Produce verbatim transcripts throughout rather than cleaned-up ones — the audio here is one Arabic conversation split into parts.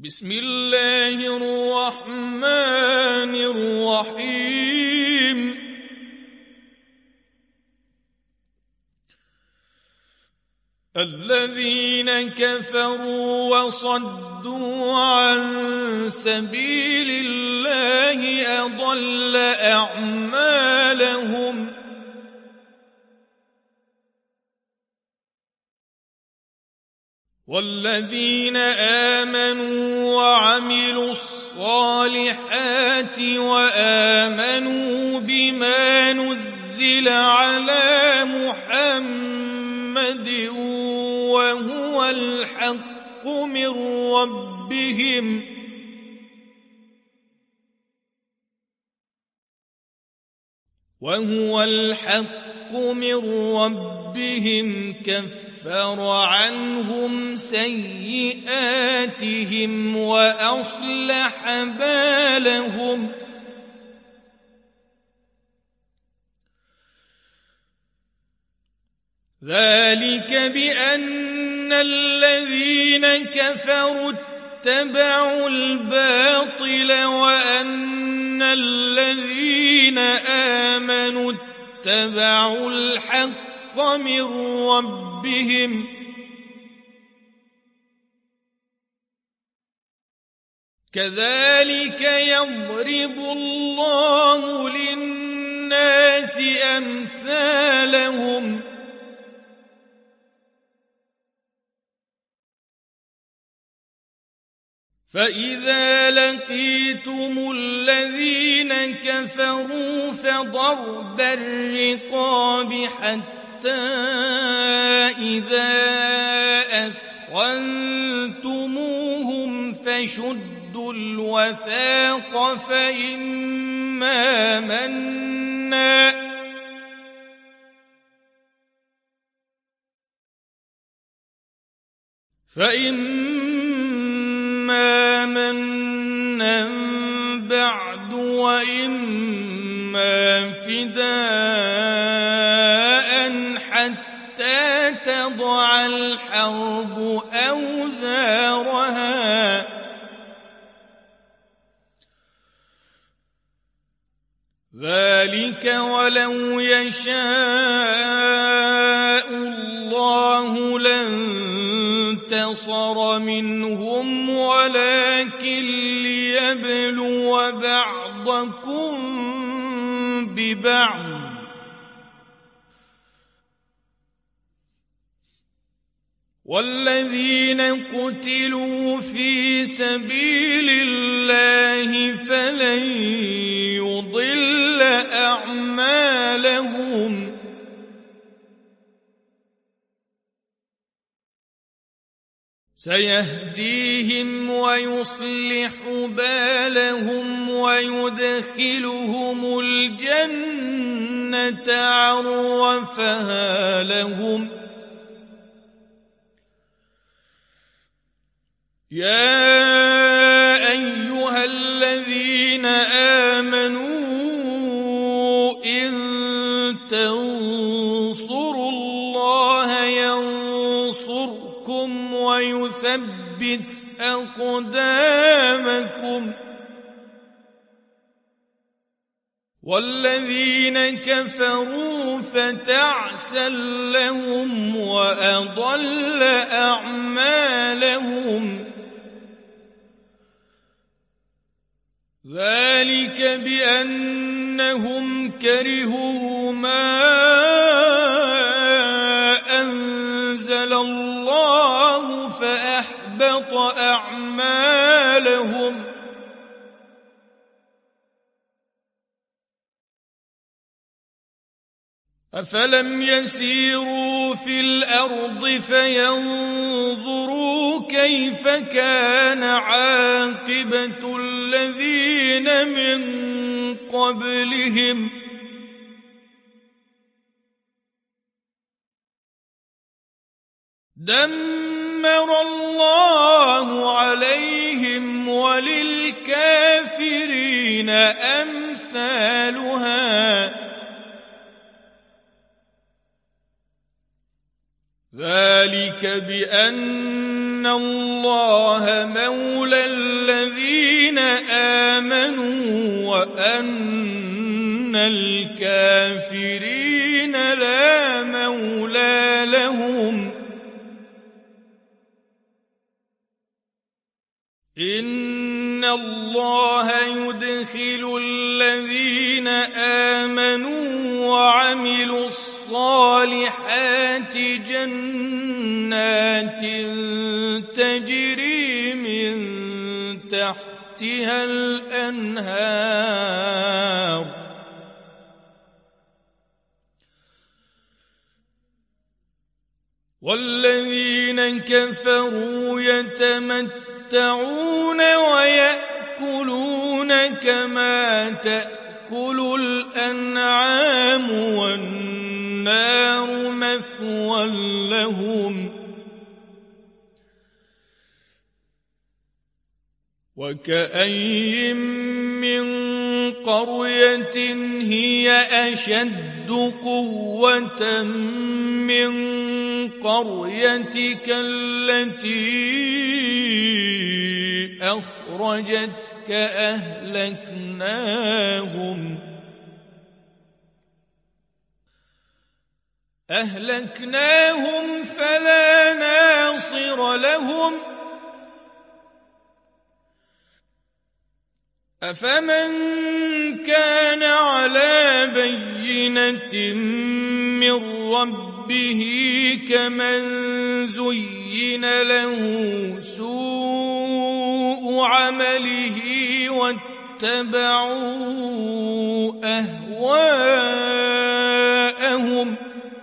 بسم الله الرحمن الرحيم الذين كفروا وصدوا عن سبيل الله أضل أعمالهم والذين آمنوا وعملوا الصالحات وآمنوا بما نزل على محمد وهو الحق من ربهم وهو الحق من ربهم كفر عنهم سيئاتهم وأصلح بالهم ذلك بأن الذين كفروا اتبعوا الباطل وأن الذين آمنوا اتبعوا الحق من ربهم كذلك يضرب الله للناس أمثالهم فإذا لقيتم الذين كفروا فضرب الرقاب حتى إذا أثخنتموهم فشدوا الوثاق فإما منا فإما منا بعد وإما فداء حتى تضع الحرب أوزارها ذلك ولو يشاء الله لانتصر منهم ولكن ليبلو بعضكم ببعض والذين قتلوا في سبيل الله فلن يضل أعمالهم سيهديهم ويصلح بالهم ويدخلهم الجنة عرفها لهم يا أيها الذين آمنوا إن تنصروا الله ينصركم ويثبت أقدامكم والذين كفروا فتعسا لهم وأضل أعمالهم ذلك بأنهم كرهوا ما أنزل الله فأحبط أعمالهم أفلم يسيروا في الأرض فينظروا كيف كان عاقبة الذين من قبلهم دمر الله عليهم وللكافرين أمثالها ذلك بأن إن الله مولى الذين آمنوا وأن الكافرين لا مولى لهم إن الله يدخل الذين آمنوا وعملوا الصالحات جنات تجري من تحتها الأنهار والذين كفروا يتمتعون ويأكلون كما تأكل الأنعام والنار مثوى لهم وكأين من قرية هي أشد قوة من قريتك التي أخرجتك أهلكناهم أهلكناهم فلا ناصر لهم أفمن كان على بينة من ربه كمن زين له سوء عمله واتبعوا أهواءهم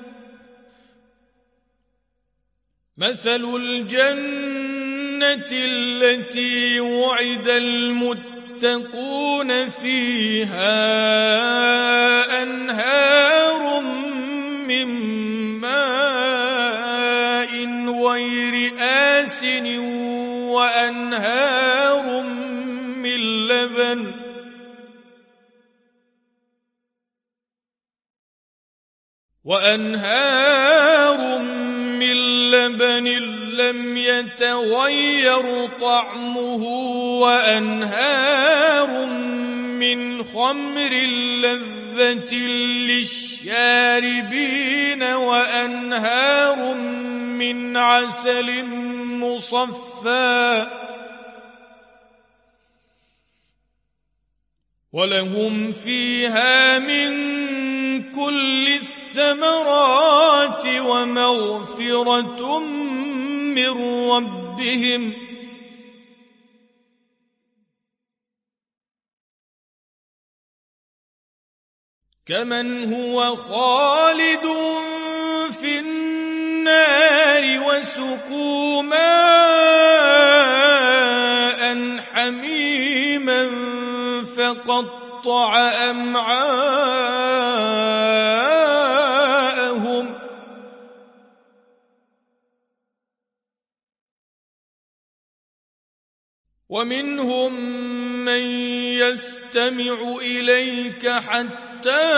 مثل الجنة التي وعد المتقون فيها أنهار من ماء غير آسن وأنهار من لبن وأنهار من لبن لم يتغير طعمه وأنهار من خمر لذة للشاربين وأنهار من عسل مصفى ولهم فيها من كل الثمرات ومغفرة من ربهم كمن هو خالد في النار وسقوا ماء حميما فقطع أمعاءهم ومنهم من يستمع إليك حتى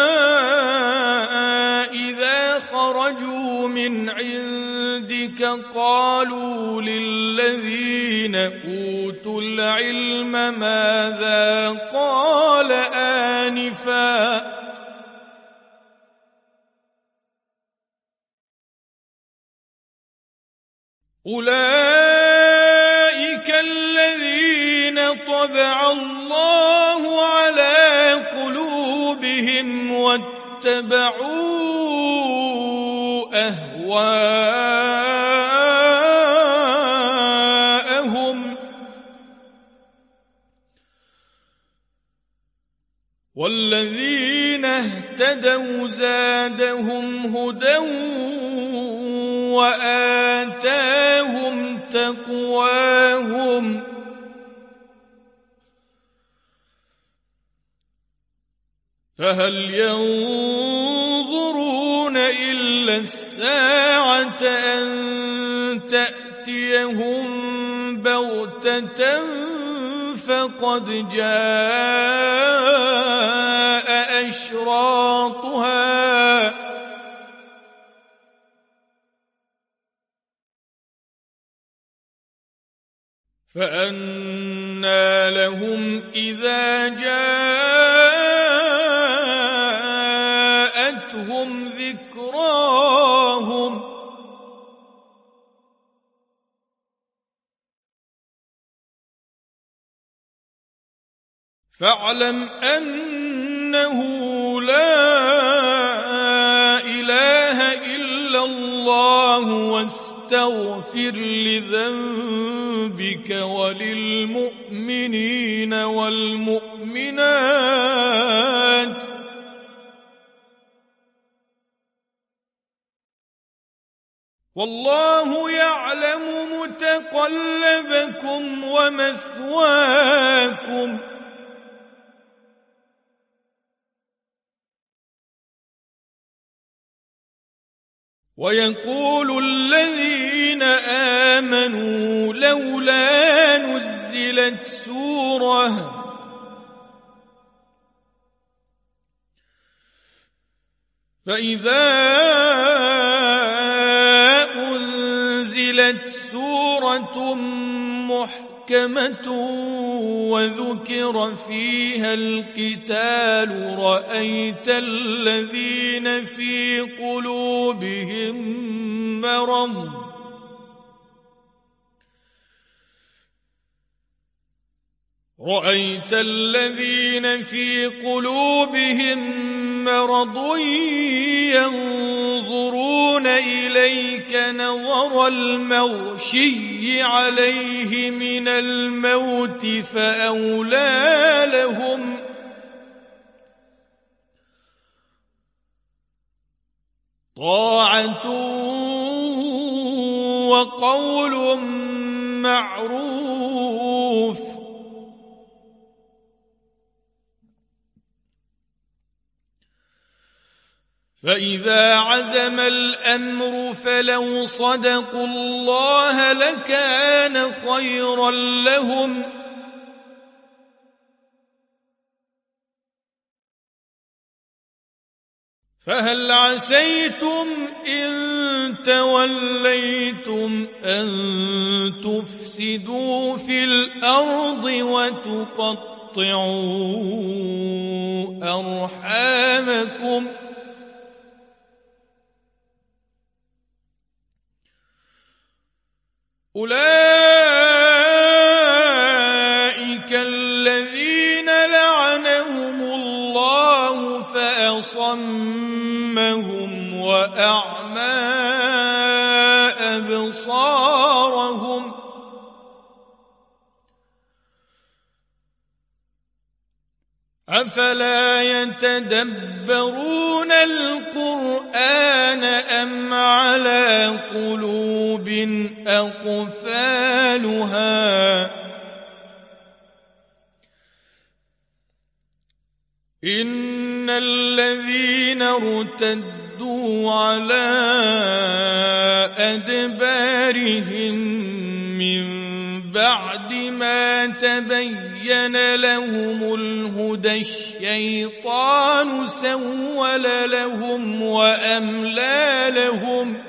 إذا خرجوا من عندك قالوا للذين أوتوا العلم ماذا قال آنفا أولئك الذين طبع الله على قلوبهم واتبعوا أهواءهم والذين اهتدوا زادهم هدى وآتاهم تقواهم فهل ينظرون إلا الساعة أن تأتيهم بغتة فقد جاء أشراطها فأنى لهم إذا جاءتهم ذكراهم فاعلم أنه لا إله إلا الله واستغفر لذنبك وللمؤمنين والمؤمنات والله يعلم متقلبكم ومثواكم ويقول الذين آمنوا لولا نزلت سورة فإذا أنزلت سورة محكمة وذكر فيها القتال رأيت الذين في قلوبهم مرض رأيت الذين في قلوبهم مرض ينظرون إليك نظر المغشي عليه من الموت فأولى لهم طاعة وقول معروف فإذا عزم الأمر فلو صدقوا الله لكان خيرا لهم فهل عسيتم إن توليتم أن تفسدوا في الأرض وتقطعوا أرحامكم أولئك الذين لعنهم الله فأصمهم وأعمى أبصارهم أفلا يتدبرون القرآن أم على قلوب أقفالها إن الذين ارتدوا على أدبارهم من بعد ما تبين لهم الهدى الشيطان سول لهم وأملى لهم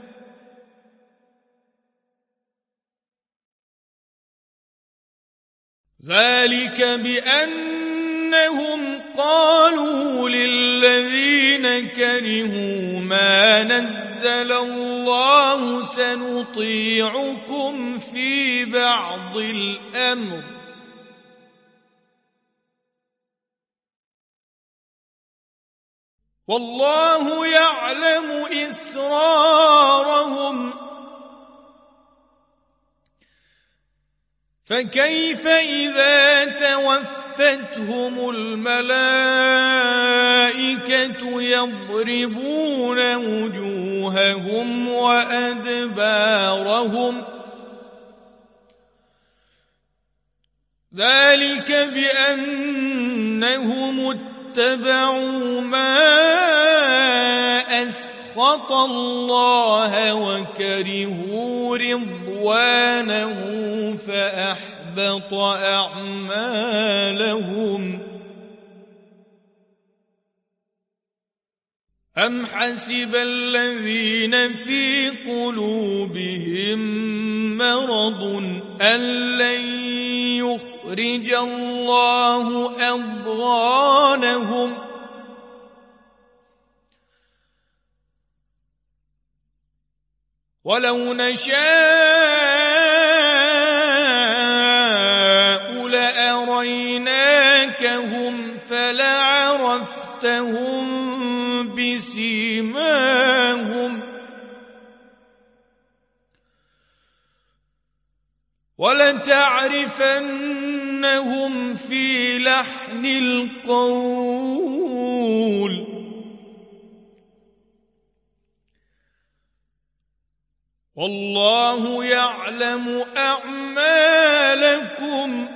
ذلك بأنهم قالوا للذين كرهوا ما نزل الله سنطيعكم في بعض الأمر والله يعلم إسرارهم فكيف إذا توفتهم الملائكة يضربون وجوههم وأدبارهم ذلك بأنهم اتبعوا ما أسخط الله وكرهوا رضوانه فأحبط أعمالهم أم حسب الذين في قلوبهم مرض أن لن يخرج الله أضغانهم ولو نشاء لأريناكهم فلعرفتهم بسيماهم ولتعرفنهم في لحن القول والله يعلم أعمالكم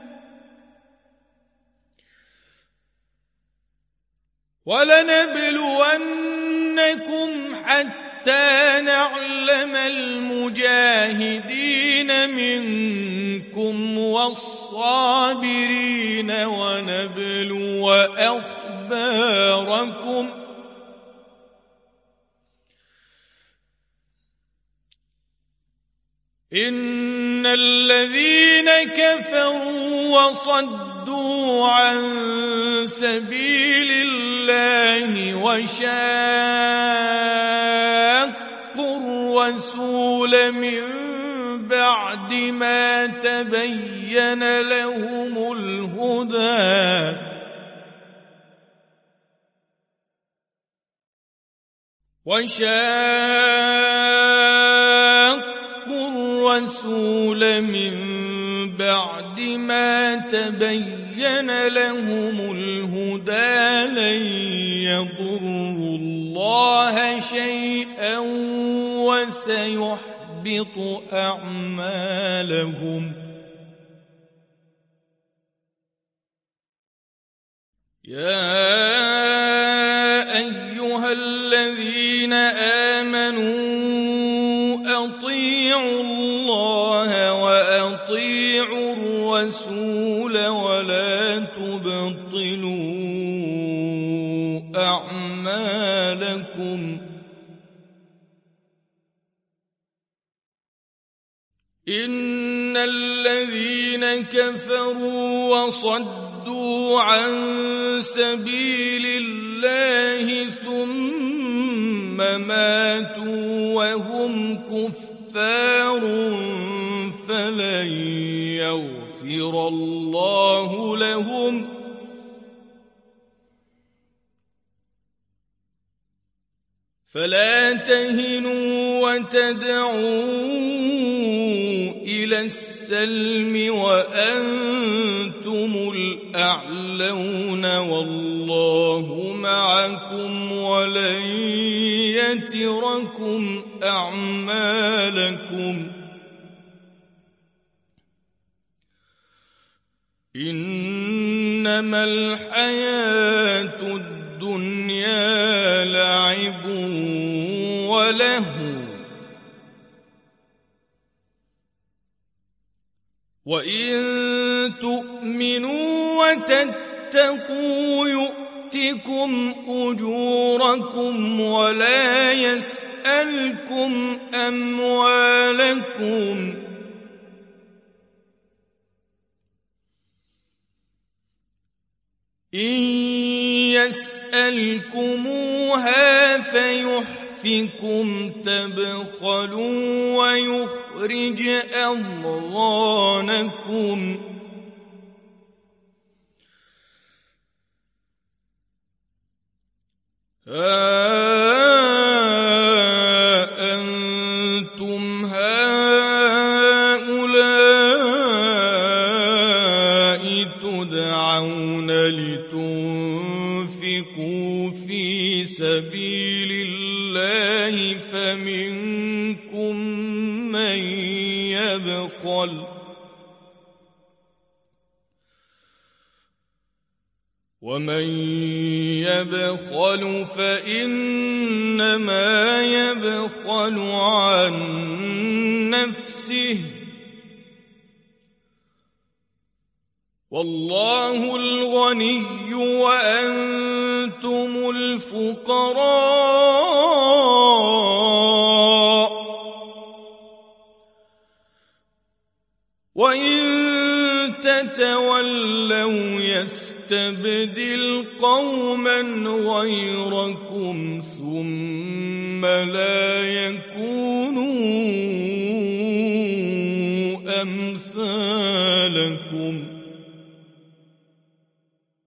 ولنبلونكم حتى نعلم المجاهدين منكم والصابرين ونبلو أخباركم إن الذين كفروا وصدوا عن سبيل الله وشاقوا الرسول من بعد ما تبين لهم الهدى وشاقوا الرسول من بعد ما تبين لهم الهدى لن يضروا الله شيئا وسيحبط أعمالهم يا أيها الذين آمنوا أطيعوا الله وأطيعوا الرسول ولا تبطلوا أعمالكم إن الذين كفروا وصدوا عن سبيل الله ثم ماتوا وهم كفار فلن يغفر الله لهم فلا تهنوا وتدعوا إلى السلم وأنتم الأعلون والله معكم ولن يتركم أعمالكم إنما الحياة الدنيا لعب ولهو وإن تؤمنوا وتتقوا يؤتكم أجوركم ولا يسألكم أموالكم إن يسألكموها فيحفكم تبخلوا ويخرج أضغانكم أأنتم هؤلاء تدعون لتنفقوا في سبيل الله فمنكم من يبخل ومن يبخل فإنما يبخل عن نفسه والله الغني وأنتم الفقراء وإن تتولوا يستبدل قوما غيركم ثم لا يكونوا أمثالكم